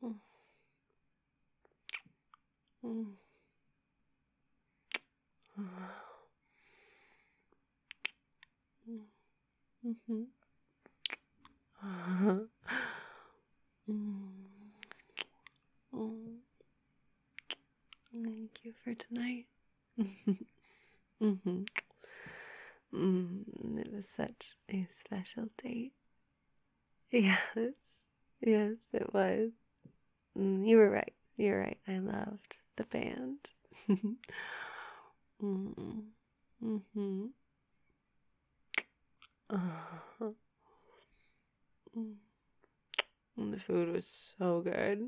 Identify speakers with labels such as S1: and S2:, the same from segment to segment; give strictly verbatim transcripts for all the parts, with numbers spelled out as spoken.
S1: Mm. Mm. Mm-hmm. Uh-huh. Mm. Mm. Thank you for tonight. Mm-hmm. Mm. It was such a special date. Yes. Yes, it was. Mm, you were right. You're right. I loved the band. mm. Mm-hmm. Uh-huh. Mm. And the food was so good.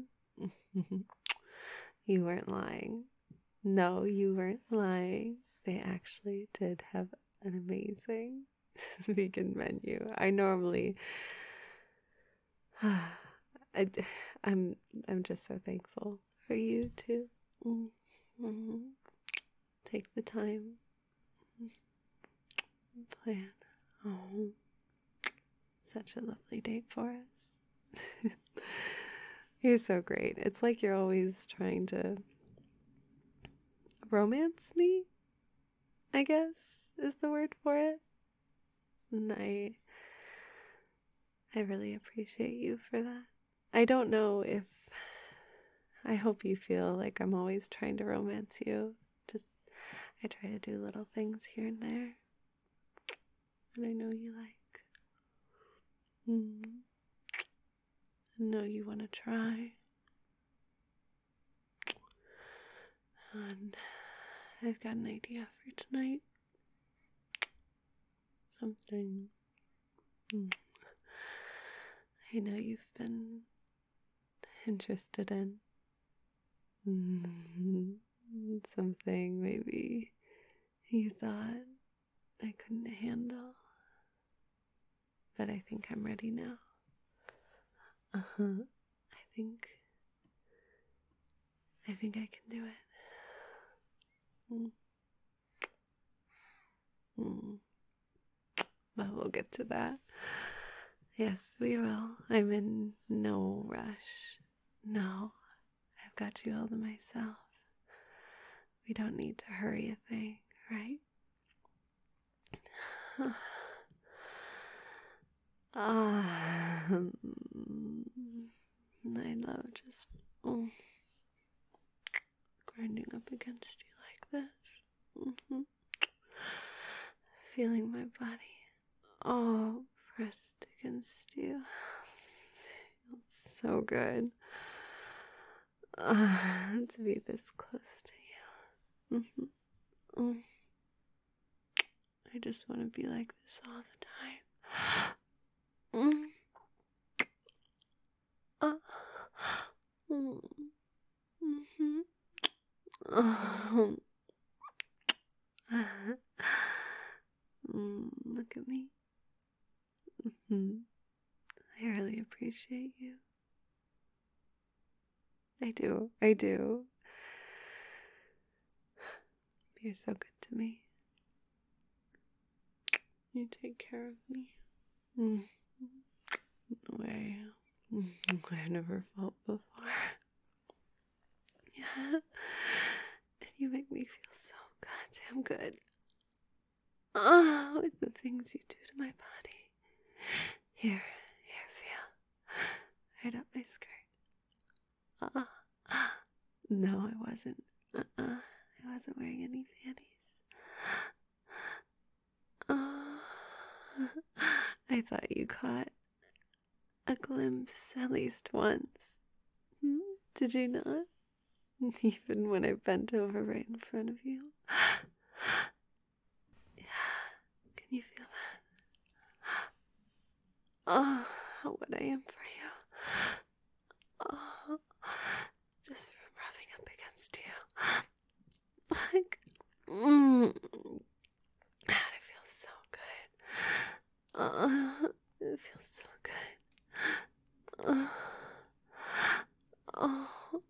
S1: You weren't lying. No, you weren't lying. They actually did have an amazing vegan menu. I normally, I, I'm, I'm just so thankful for you to mm-hmm. take the time, plan. Oh, such a lovely date for us. You're so great. It's like you're always trying to romance me, I guess is the word for it. And I I really appreciate you for that. I don't know if I hope you feel like I'm always trying to romance you. Just I try to do little things here and there. And I know you like. Mm. I know you want to try. And I've got an idea for tonight. Something mm, I know you've been interested in. Mm, something maybe you thought I couldn't handle. But I think I'm ready now. Uh-huh. I think I think I can do it. Mm. Mm. But we'll get to that. Yes, we will. I'm in no rush. No, I've got you all to myself. We don't need to hurry a thing, right? Ah, I love just oh, grinding up against you like this. Mm-hmm. Feeling my body all pressed against you. Feels so good uh, to be this close to you. Mm-hmm. Mm. I just want to be like this all the time. Mm. Uh. Mm. Mm-hmm. Oh. Mm, look at me. Mm-hmm. I really appreciate you. I do. I do. You're so good to me. You take care of me. Mm. In a way I've never felt before. Yeah. And you make me feel so goddamn good. Oh, with the things you do to my body. Here, here, feel. Right up my skirt. Uh-uh. No, I wasn't. Uh-uh. I wasn't wearing any panties. Oh, I thought you caught a glimpse at least once. Hmm? Did you not? Even when I bent over right in front of you. Yeah. Can you feel that? Oh, what I am for you. Oh, just from rubbing up against you. Like, mm. God, it feels so good. Oh, it feels so good. Oh, oh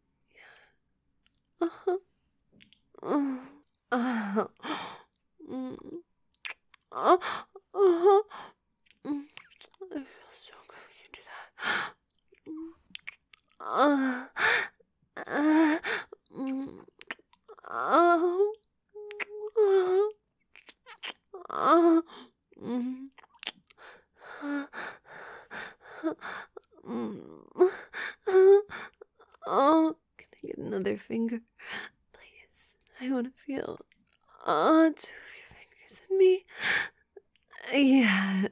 S1: yeah. Uh-huh. Oh, oh, mm. Oh, oh, mm. It feels so good when you do that. Uh, uh, mm, oh, oh, oh, mm, mm, oh, can I get another finger, please? I want to feel uh, two of your fingers in me. Yes.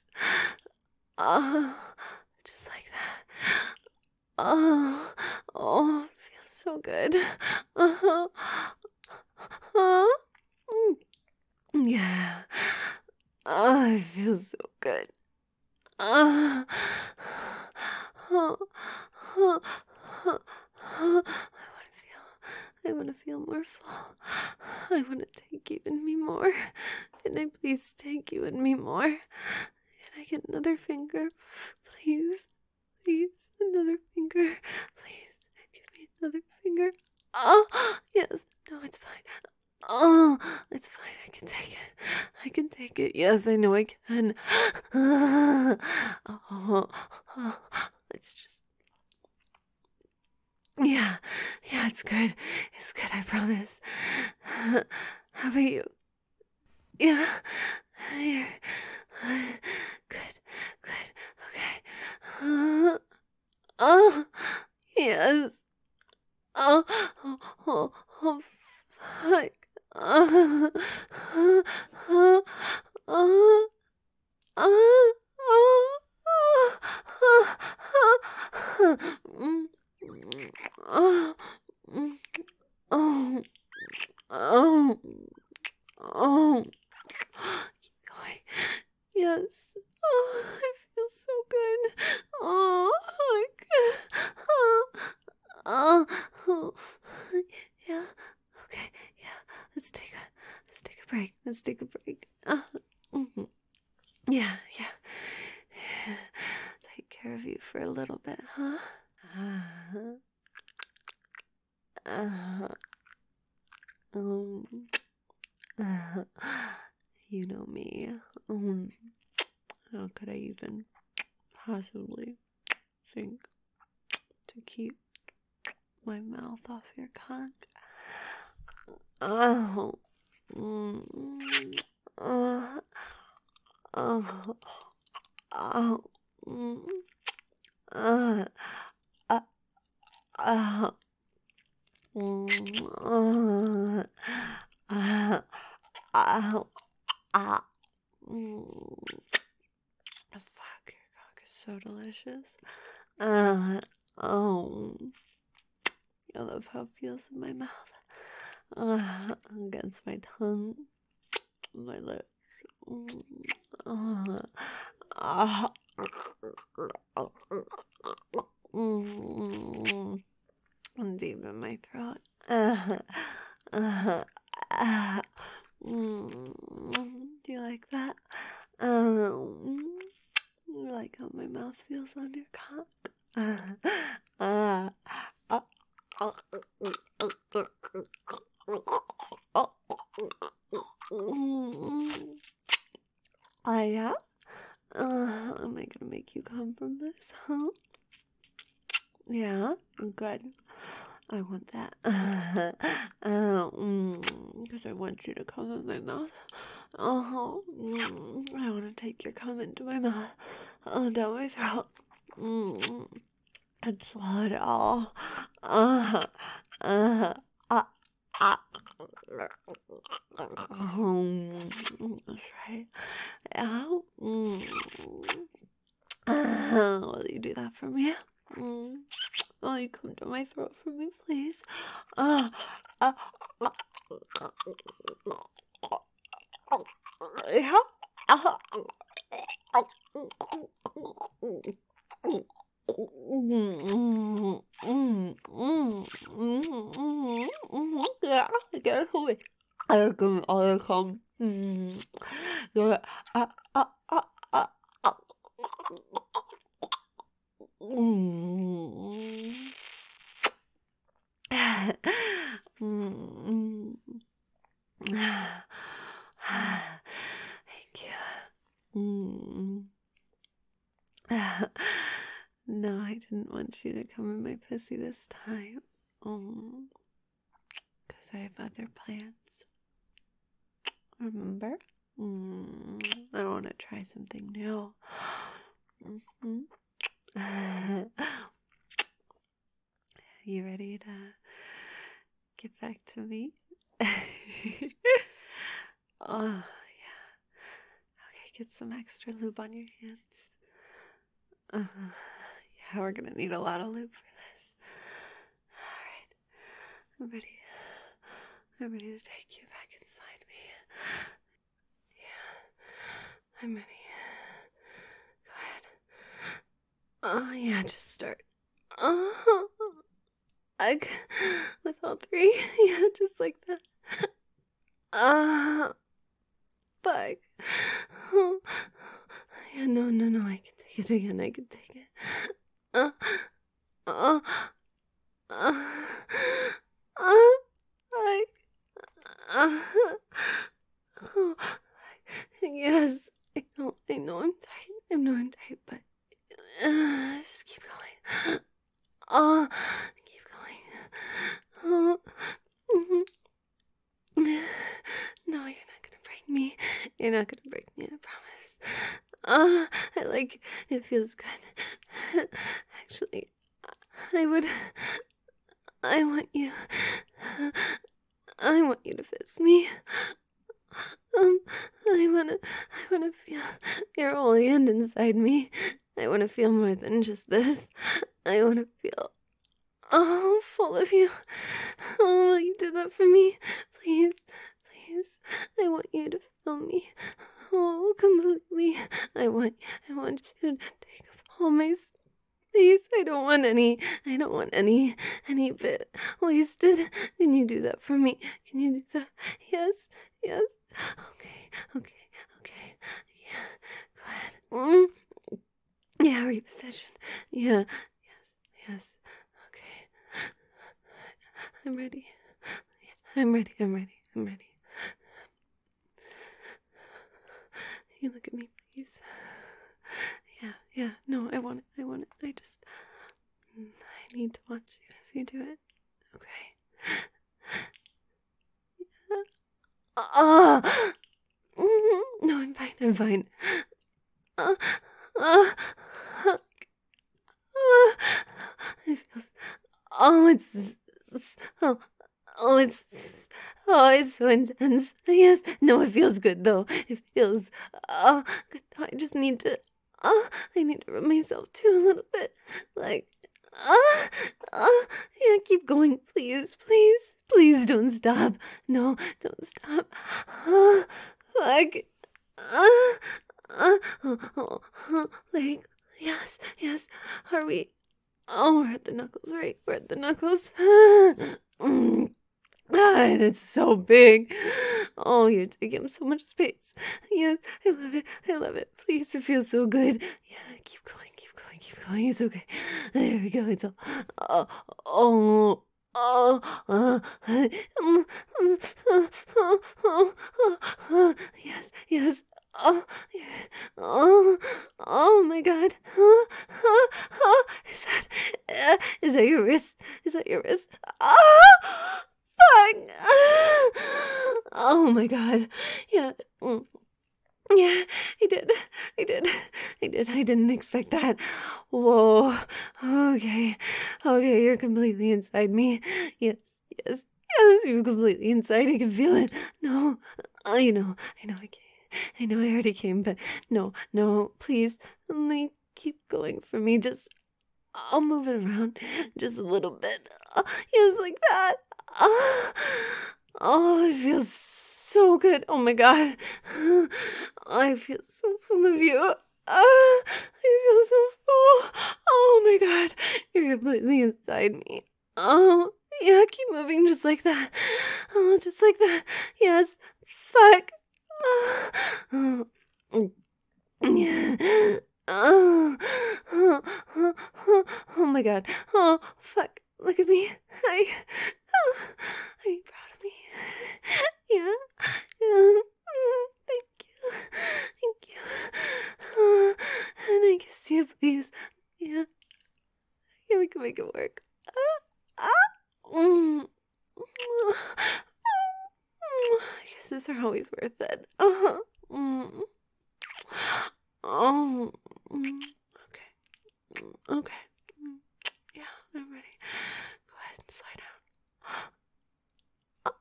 S1: Oh, just like that. Oh, oh, it feels so good. Uh-huh. Uh, mm, yeah. Oh, it feels so good. Uh, oh, oh, oh, oh. I want to feel more full. I want to take you in me more. Can I please take you in me more? Can I get another finger? Please, please, another finger. Please, give me another finger. Oh, yes. No, it's fine. Oh, it's fine. I can take it. I can take it. Yes, I know I can. Oh, oh, it's just... Yeah, yeah, it's good. It's good, I promise. How about you? Yeah, you're... Good, good, okay. Uh, oh, yes. Oh, oh, oh, oh, fuck. Uh, uh, uh, uh, uh, uh, mm, oh, mm, oh, oh, oh. Keep going. Yes. Oh, I feel so good. Oh, my God. Oh, oh, oh. Yeah. Okay. Yeah. Let's take a let's take a break. Let's take a break. Uh, mm-hmm. Yeah. Yeah. Take care of you for a little bit, huh? Uh, uh, um, uh, you know me. Um, how could I even possibly think to keep my mouth off your cock? Oh, mm, uh, oh, oh, mm, uh, uh, uh, mm, uh, uh, uh, uh, mm. Fuck, your cock is so delicious. Uh, oh, I love how it feels in my mouth. Uh, against my tongue, my lips. Uh, uh, mm, deep in my throat. Uh, uh, uh, mm, do you like that? Um, you like how my mouth feels on your cock? Uh, uh, uh, uh, oh yeah? Uh, am I gonna make you come from this, huh? Yeah, good. I want that. Uh, mm, because I want you to come in my mouth. Uh-huh. Mm, I want to take your cum into my mouth. Uh, down my throat. Mm, and swallow it all. Uh, uh, uh, uh. That's right. Yeah. Mm. Uh, will you do that for me? Mm. Oh, you come to my throat for me, please. Uh, uh, uh, yeah. Uh, yeah, get it away. I come, I come. Yeah. Uh, uh, uh, uh, uh. Mm. Mm. Thank you. Mm. No, I didn't didn't want you to come in my pussy this time. Oh, because I have other plans. Remember? Mm, I want to try something new. Mm-hmm. You ready to get back to me? Oh, yeah. Okay, get some extra lube on your hands. Uh, yeah, we're gonna need a lot of lube for this. Alright, I'm ready. I'm ready to take you back inside me. Yeah, I'm ready. Go ahead. Oh, yeah, just start. Oh, I, with all three. Yeah, just like that. Ah, uh, fuck. Oh, yeah, no, no, no, I can take it again, I can take it. Uh, uh, uh, uh, I, uh, oh, yes, I know, I know I'm tight, I know I'm tight, but, uh, just keep going. Oh, keep going. Oh, mm-hmm. No, you're not gonna break me. You're not gonna break me, I promise. Uh, I like, it feels good. Actually, I would, I want you, I want you to fist me. Um, I wanna, I wanna feel your whole hand inside me. I wanna feel more than just this. I wanna feel, oh, full of you. Oh, you did that for me. Please, please, I want you to feel me. Oh, completely. I want, I want you to take up all my space. I don't want any, I don't want any, any bit wasted. Can you do that for me? Can you do that? Yes, yes. Okay, okay, okay. Yeah, go ahead. Mm. Yeah, reposition. Yeah, yes, yes. Okay. I'm ready. I'm ready, I'm ready, I'm ready. You look at me, please. Yeah, yeah, no, I want it, I want it. I just, I need to watch you as you do it. Okay. Yeah. Ah! Uh, no, I'm fine, I'm fine. Uh, uh, uh, it feels, oh, it's, it's oh. Oh, it's, oh, it's so intense. Yes, no, it feels good though. It feels, uh, good. I just need to, uh, I need to rub myself too a little bit. Like, uh, uh, yeah, keep going, please, please, please don't stop. No, don't stop. Uh, like, uh, uh, uh, uh, uh, like, yes, yes, are we? Oh, we're at the knuckles, right? We're at the knuckles. mm. Ah, and it's so big. Oh, you're taking up so much space. Yes, I love it. I love it. Please, it feels so good. Yeah, keep going, keep going, keep going. It's okay. There we go. It's all. Oh, oh. Oh, uh, yes, yes. Oh, yeah. Oh, oh my God. Oh, oh, oh. Is that, uh, is that your wrist? Is that your wrist? Oh, fuck. Oh my God. Yeah. Mm. Yeah, I did. I did. I did. I didn't expect that. Whoa. Okay. Okay, you're completely inside me. Yes, yes, yes, you're completely inside. I can feel it. No. Oh, you know, I know I can't. I know I already came, but no, no, please, only keep going for me. Just, I'll move it around just a little bit. Uh, yes, like that. Uh, oh, it feels so good. Oh my God. I feel so full of you. Uh, I feel so full. Oh my God. You're completely inside me. Oh, yeah, keep moving just like that. Oh, just like that. Yes. Fuck. Oh, yeah. Oh, oh, oh, oh, oh my God. Oh, fuck. Look at me. I, oh, are you proud of me? Yeah. Yeah. Thank you. Thank you. Oh, and I kiss you, please. Yeah. Yeah, we can make it work. Ah, ah. Mm. Kisses are always worth it. Uh-huh. Mm. Oh. Mm. Okay. Mm. Okay. Mm. Yeah, I'm ready. Go ahead and slide down.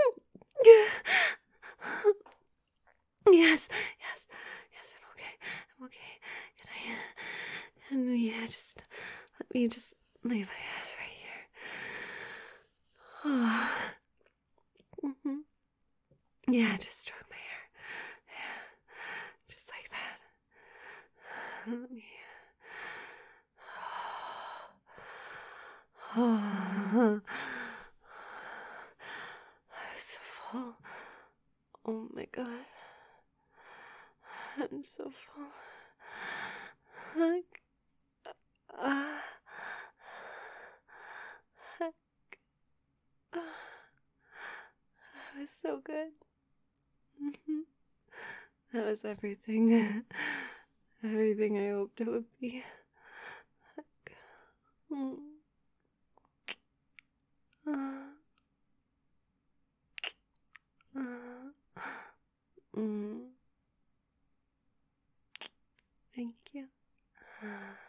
S1: Yes, yes, yes, I'm okay. I'm okay. Can I? And yeah, just let me just lay my head right here. Mm-hmm. Yeah, just stroke my hair. Yeah, just like that. Let me. I'm so full. Oh my god. I'm so full. Like, uh, heck, uh, that was so good. Mm-hmm. That was everything. Everything I hoped it would be. Heck. Mm. Uh, uh, mm. Thank you.